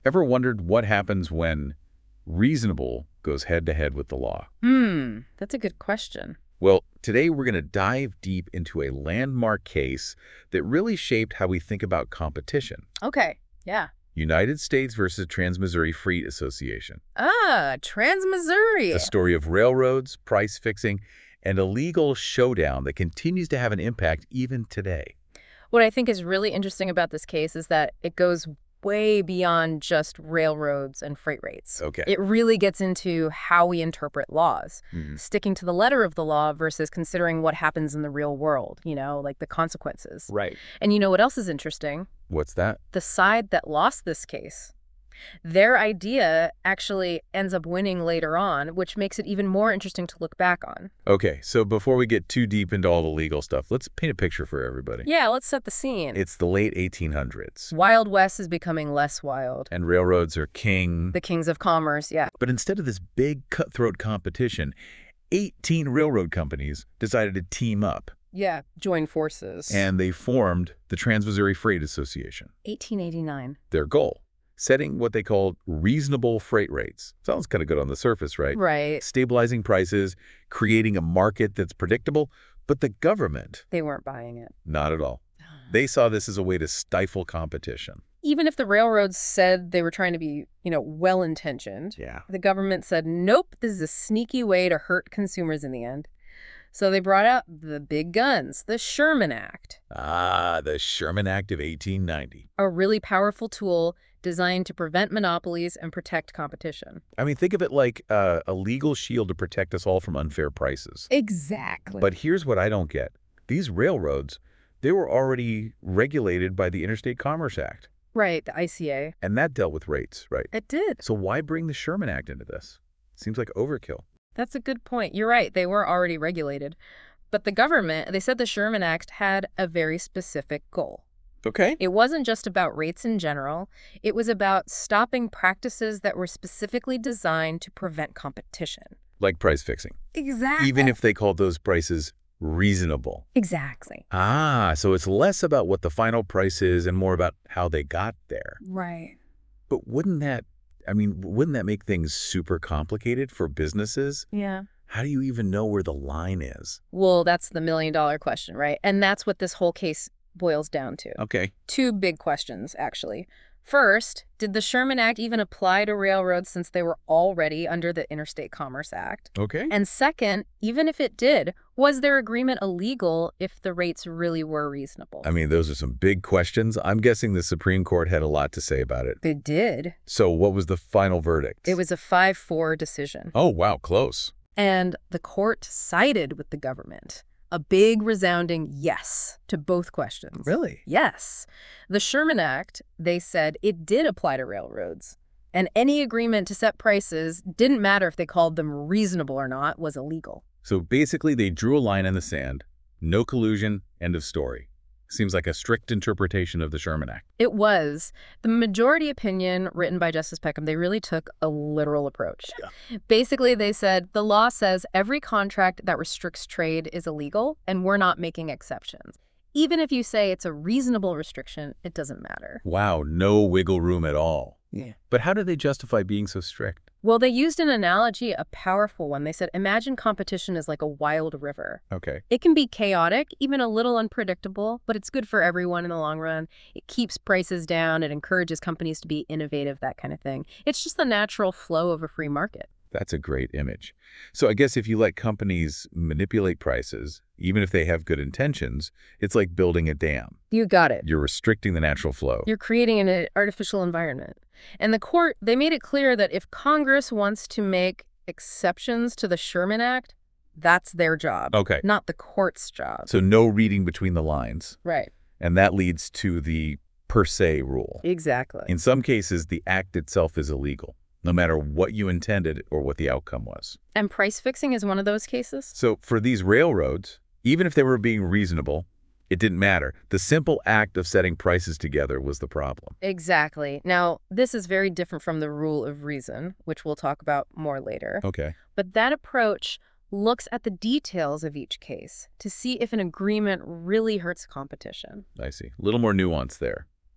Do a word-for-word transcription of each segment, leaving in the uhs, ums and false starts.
Ever wondered what happens when reasonable goes head-to-head with the law? Hmm, that's a good question. Well, today we're going to dive deep into a landmark case that really shaped how we think about competition. Okay, yeah. United States versus Trans-Missouri Freight Association. Ah, Trans-Missouri. The story of railroads, price fixing, and a legal showdown that continues to have an impact even today. What I think is really interesting about this case is that it goes way beyond just railroads and freight rates. Okay. It really gets into how we interpret laws, Mhm. sticking to the letter of the law versus considering what happens in the real world, you know, like the consequences. Right. And you know what else is interesting? What's that? The side that lost this case. Their idea actually ends up winning later on, which makes it even more interesting to look back on. Okay, so before we get too deep into all the legal stuff, let's paint a picture for everybody. Yeah, let's set the scene. It's the late eighteen hundreds, Wild West is becoming less wild. and railroads are king. The kings of commerce, yeah. But instead of this big cutthroat competition, eighteen railroad companies decided to team up, Yeah, join forces. and they formed the Trans-Missouri Freight Association. eighteen eighty-nine. Their goal, setting what they called reasonable freight rates. Sounds kind of good on the surface, right? Right. Stabilizing prices, creating a market that's predictable. But the government, They weren't buying it. not at all. They saw this as a way to stifle competition. Even if the railroads said they were trying to be, you know, well-intentioned, Yeah. the government said, nope, this is a sneaky way to hurt consumers in the end. So they brought out the big guns, the Sherman Act, Ah, the Sherman Act of eighteen ninety. a really powerful tool designed to prevent monopolies and protect competition. I mean, think of it like uh, a legal shield to protect us all from unfair prices. Exactly. But here's what I don't get. These railroads, they were already regulated by the Interstate Commerce Act, Right, the I C A. and that dealt with rates, right? It did. So why bring the Sherman Act into this? Seems like overkill. That's a good point. You're right. They were already regulated. But the government, they said the Sherman Act had a very specific goal. Okay. It wasn't just about rates in general. It was about stopping practices that were specifically designed to prevent competition. Like price fixing. Exactly. Even if they called those prices reasonable. Exactly. Ah, so it's less about what the final price is and more about how they got there. Right. But wouldn't that, I mean, wouldn't that make things super complicated for businesses? Yeah. How do you even know where the line is? Well, that's the million dollar question, right? And that's what this whole case boils down to. Okay. Two big questions, actually. First, did the Sherman Act even apply to railroads since they were already under the Interstate Commerce Act? Okay. And second, even if it did, was their agreement illegal if the rates really were reasonable? I mean, those are some big questions. I'm guessing the Supreme Court had a lot to say about it. They did. So what was the final verdict? It was a five four decision. Oh, wow, close. And the court sided with the government. A big resounding yes to both questions. Really? Yes. The Sherman Act, they said it did apply to railroads. And any agreement to set prices, didn't matter if they called them reasonable or not, was illegal. So basically they drew a line in the sand. No collusion, end of story. Seems like a strict interpretation of the Sherman Act. It was. The majority opinion written by Justice Peckham, they really took a literal approach. Yeah. Basically, they said the law says every contract that restricts trade is illegal, and we're not making exceptions. Even if you say it's a reasonable restriction, it doesn't matter. Wow, no wiggle room at all. Yeah. But how do they justify being so strict? Well, they used an analogy, a powerful one. They said, imagine competition is like a wild river. Okay. It can be chaotic, even a little unpredictable, but it's good for everyone in the long run. It keeps prices down. It encourages companies to be innovative, that kind of thing. It's just the natural flow of a free market. That's a great image. So I guess if you let companies manipulate prices, even if they have good intentions, it's like building a dam. You got it. You're restricting the natural flow. You're creating an artificial environment. And the court, they made it clear that if Congress wants to make exceptions to the Sherman Act, that's their job. Okay. Not the court's job. So no reading between the lines. Right. And that leads to the per se rule. Exactly. In some cases, the act itself is illegal, no matter what you intended or what the outcome was. And price fixing is one of those cases? So for these railroads, even if they were being reasonable, it didn't matter. The simple act of setting prices together was the problem. Exactly. Now, this is very different from the rule of reason, which we'll talk about more later. Okay. But that approach looks at the details of each case to see if an agreement really hurts competition. I see. A little more nuance there.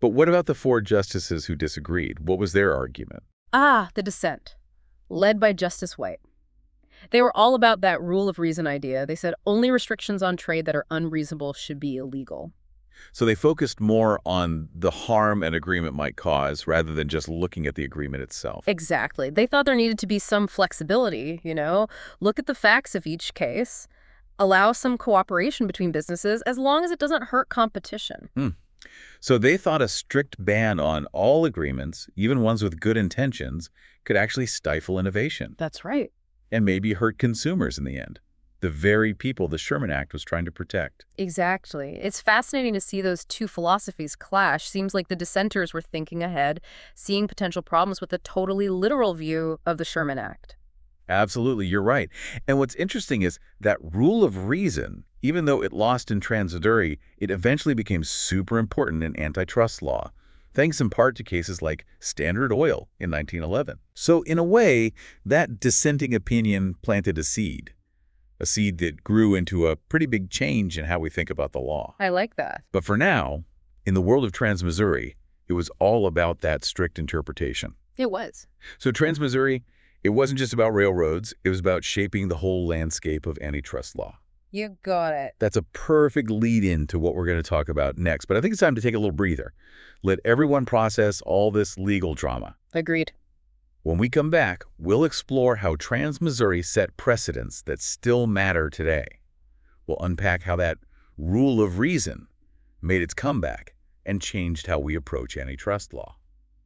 But what about the four justices who disagreed? What was their argument? Ah, the dissent, led by Justice White. They were all about that rule of reason idea. They said only restrictions on trade that are unreasonable should be illegal. So they focused more on the harm an agreement might cause rather than just looking at the agreement itself. Exactly. They thought there needed to be some flexibility, you know, look at the facts of each case, allow some cooperation between businesses as long as it doesn't hurt competition. Hmm. So they thought a strict ban on all agreements, even ones with good intentions, could actually stifle innovation That's right. and maybe hurt consumers in the end, the very people the Sherman Act was trying to protect. Exactly. It's fascinating to see those two philosophies clash. Seems like the dissenters were thinking ahead, seeing potential problems with a totally literal view of the Sherman Act. Absolutely, you're right. And what's interesting is that rule of reason, even though it lost in Trans-Missouri, it eventually became super important in antitrust law, thanks in part to cases like Standard Oil in nineteen eleven. So in a way, that dissenting opinion planted a seed, a seed that grew into a pretty big change in how we think about the law. I like that. But for now, in the world of Trans-Missouri, it was all about that strict interpretation. It was. So Trans-Missouri, it wasn't just about railroads, it was about shaping the whole landscape of antitrust law. You got it. That's a perfect lead-in to what we're going to talk about next, but I think it's time to take a little breather. Let everyone process all this legal drama. Agreed. When we come back, we'll explore how Trans-Missouri set precedents that still matter today. We'll unpack how that rule of reason made its comeback and changed how we approach antitrust law.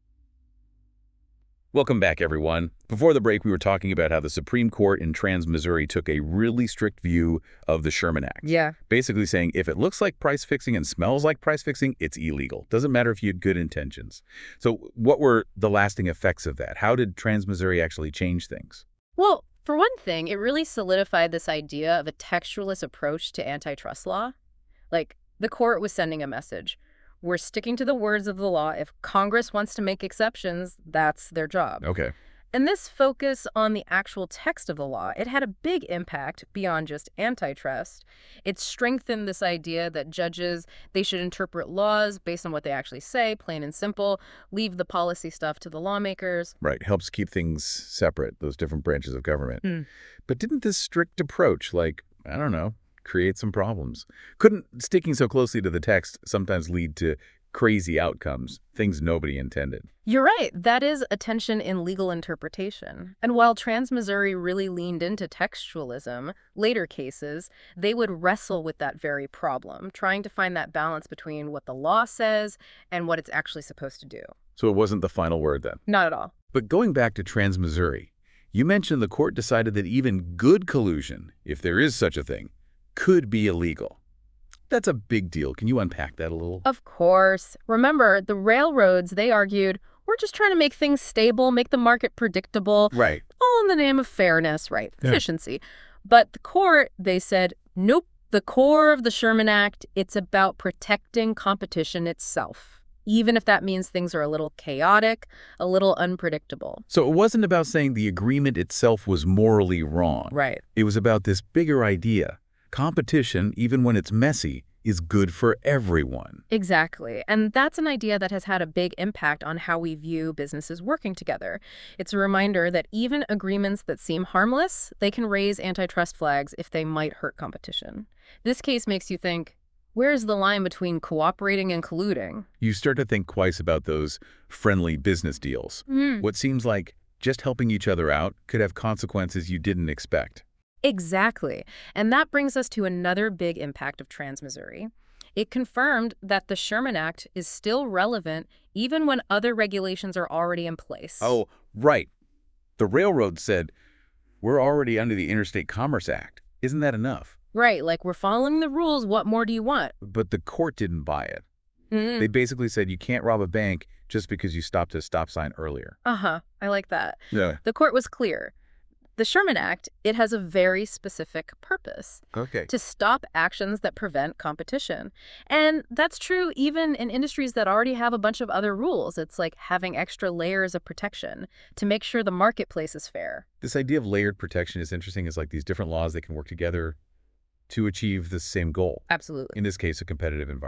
Welcome back, everyone. Before the break, we were talking about how the Supreme Court in Trans-Missouri took a really strict view of the Sherman Act. Yeah. Basically saying if it looks like price fixing and smells like price fixing, it's illegal. Doesn't matter if you had good intentions. So what were the lasting effects of that? How did Trans-Missouri actually change things? Well, for one thing, it really solidified this idea of a textualist approach to antitrust law. Like, the court was sending a message. We're sticking to the words of the law. If Congress wants to make exceptions, that's their job. Okay. And this focus on the actual text of the law, it had a big impact beyond just antitrust. It strengthened this idea that judges, they should interpret laws based on what they actually say, plain and simple, leave the policy stuff to the lawmakers. Right. Helps keep things separate, those different branches of government. Mm. But didn't this strict approach, like, I don't know, create some problems? Couldn't sticking so closely to the text sometimes lead to crazy outcomes, things nobody intended? You're right. That is a tension in legal interpretation. And while Trans-Missouri really leaned into textualism, later cases, they would wrestle with that very problem, trying to find that balance between what the law says and what it's actually supposed to do. So it wasn't the final word then? Not at all. But going back to Trans-Missouri, you mentioned the court decided that even good collusion, if there is such a thing, could be illegal. That's a big deal. Can you unpack that a little? Of course. Remember, the railroads, they argued, we're just trying to make things stable, make the market predictable. Right. All in the name of fairness, right? Yeah. Efficiency. But the court, they said, nope. The core of the Sherman Act, it's about protecting competition itself, even if that means things are a little chaotic, a little unpredictable. So it wasn't about saying the agreement itself was morally wrong. Right. It was about this bigger idea. Competition, even when it's messy, is good for everyone. Exactly. And that's an idea that has had a big impact on how we view businesses working together. It's a reminder that even agreements that seem harmless, they can raise antitrust flags if they might hurt competition. This case makes you think, where's the line between cooperating and colluding? You start to think twice about those friendly business deals. Mm. What seems like just helping each other out could have consequences you didn't expect. Exactly. And that brings us to another big impact of Trans-Missouri. It confirmed that the Sherman Act is still relevant even when other regulations are already in place. Oh, right. The railroad said, we're already under the Interstate Commerce Act. Isn't that enough? Right, like we're following the rules. What more do you want? But the court didn't buy it. Mm. They basically said you can't rob a bank just because you stopped at a stop sign earlier. Uh-huh. I like that. Yeah. The court was clear. The Sherman Act, it has a very specific purpose. Okay. To stop actions that prevent competition. And that's true even in industries that already have a bunch of other rules. It's like having extra layers of protection to make sure the marketplace is fair. This idea of layered protection is interesting. It's like these different laws that can work together to achieve the same goal. Absolutely. In this case, a competitive environment.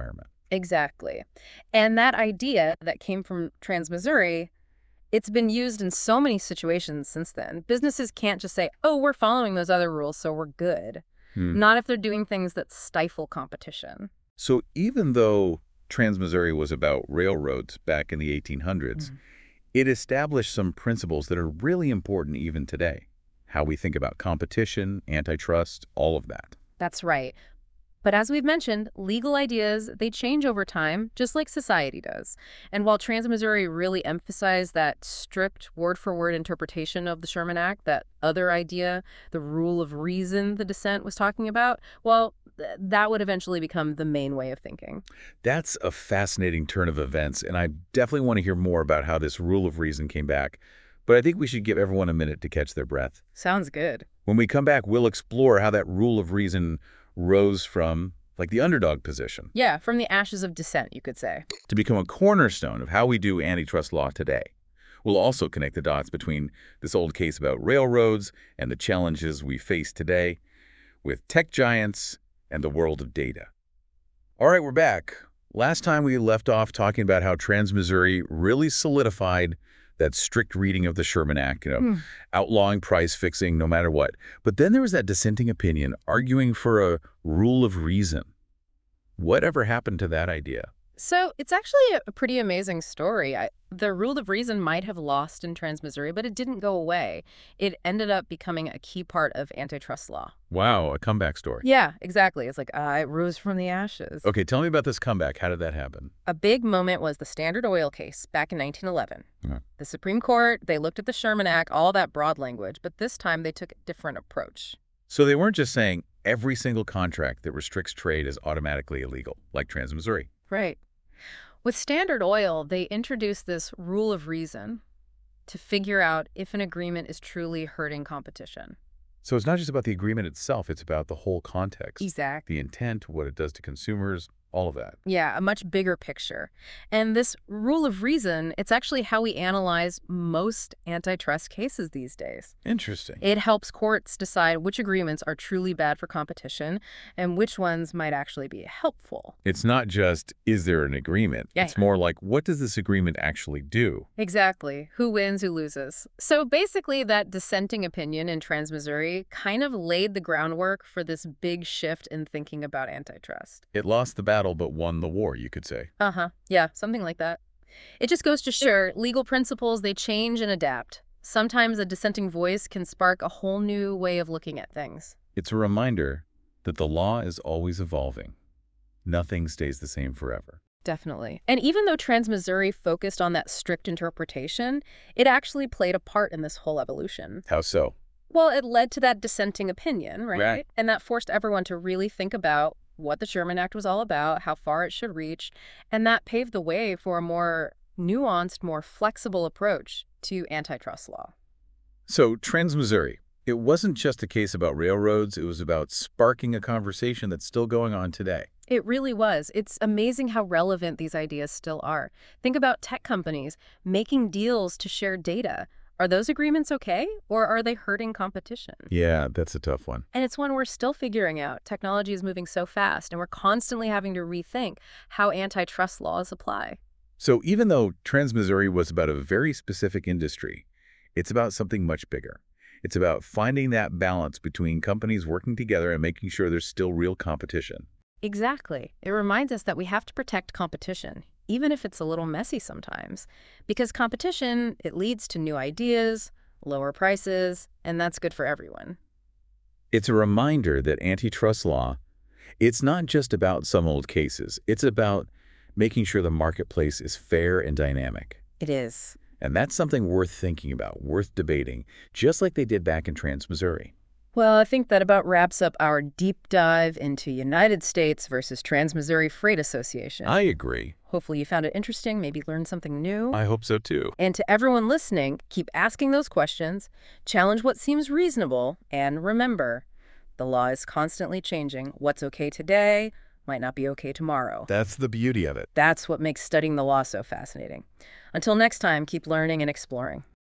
Exactly. And that idea that came from Trans-Missouri, it's been used in so many situations since then. Businesses can't just say, oh, we're following those other rules, so we're good. Hmm. Not if they're doing things that stifle competition. So even though Trans-Missouri was about railroads back in the eighteen hundreds, Mm. it established some principles that are really important even today. How we think about competition, antitrust, all of that. That's right. But as we've mentioned, legal ideas, they change over time, just like society does. And while Trans-Missouri really emphasized that strict word-for-word interpretation of the Sherman Act, that other idea, the rule of reason the dissent was talking about, well, th- that would eventually become the main way of thinking. That's a fascinating turn of events, and I definitely want to hear more about how this rule of reason came back. But I think we should give everyone a minute to catch their breath. Sounds good. When we come back, we'll explore how that rule of reason rose from, like, the underdog position Yeah, from the ashes of dissent, you could say. to become a cornerstone of how we do antitrust law today. We'll also connect the dots between this old case about railroads and the challenges we face today with tech giants and the world of data. All right, we're back. Last time we left off talking about how Trans-Missouri really solidified that strict reading of the Sherman Act, you know, Hmm. outlawing price fixing no matter what. But then there was that dissenting opinion arguing for a rule of reason. Whatever happened to that idea? So it's actually a a pretty amazing story. I, the rule of reason might have lost in Trans-Missouri, but it didn't go away. It ended up becoming a key part of antitrust law. Wow, a comeback story. Yeah, exactly. It's like, uh, it rose from the ashes. Okay, tell me about this comeback. How did that happen? A big moment was the Standard Oil case back in nineteen eleven. Yeah. The Supreme Court, they looked at the Sherman Act, all that broad language, but this time they took a different approach. So they weren't just saying every single contract that restricts trade is automatically illegal, like Trans-Missouri. Right. With Standard Oil, they introduced this rule of reason to figure out if an agreement is truly hurting competition. So it's not just about the agreement itself, it's about the whole context. Exactly. The intent, what it does to consumers, all of that. Yeah, a much bigger picture. And this rule of reason, it's actually how we analyze most antitrust cases these days. Interesting. It helps courts decide which agreements are truly bad for competition and which ones might actually be helpful. It's not just, is there an agreement? Yeah. It's more like, what does this agreement actually do? Exactly. Who wins, who loses. So basically, that dissenting opinion in Trans-Missouri kind of laid the groundwork for this big shift in thinking about antitrust. It lost the battle but won the war, you could say. Uh-huh. Yeah, something like that. It just goes to show legal principles, they change and adapt. Sometimes a dissenting voice can spark a whole new way of looking at things. It's a reminder that the law is always evolving. Nothing stays the same forever. Definitely. And even though Trans-Missouri focused on that strict interpretation, it actually played a part in this whole evolution. How so? Well, it led to that dissenting opinion, right? Right. And that forced everyone to really think about what the Sherman Act was all about, how far it should reach, and that paved the way for a more nuanced, more flexible approach to antitrust law. So, Trans-Missouri, it wasn't just a case about railroads, it was about sparking a conversation that's still going on today. It really was. It's amazing how relevant these ideas still are. Think about tech companies making deals to share data. Are those agreements okay, or are they hurting competition? Yeah, that's a tough one. And it's one we're still figuring out. Technology is moving so fast, and we're constantly having to rethink how antitrust laws apply. So even though Trans-Missouri was about a very specific industry, it's about something much bigger. It's about finding that balance between companies working together and making sure there's still real competition. Exactly. It reminds us that we have to protect competition, even if it's a little messy sometimes. Because competition, it leads to new ideas, lower prices, and that's good for everyone. It's a reminder that antitrust law, it's not just about some old cases. It's about making sure the marketplace is fair and dynamic. It is. And that's something worth thinking about, worth debating, just like they did back in Trans-Missouri. Well, I think that about wraps up our deep dive into United States versus Trans-Missouri Freight Association. I agree. Hopefully you found it interesting, maybe learned something new. I hope so too. And to everyone listening, keep asking those questions, challenge what seems reasonable, and remember, the law is constantly changing. What's okay today might not be okay tomorrow. That's the beauty of it. That's what makes studying the law so fascinating. Until next time, keep learning and exploring.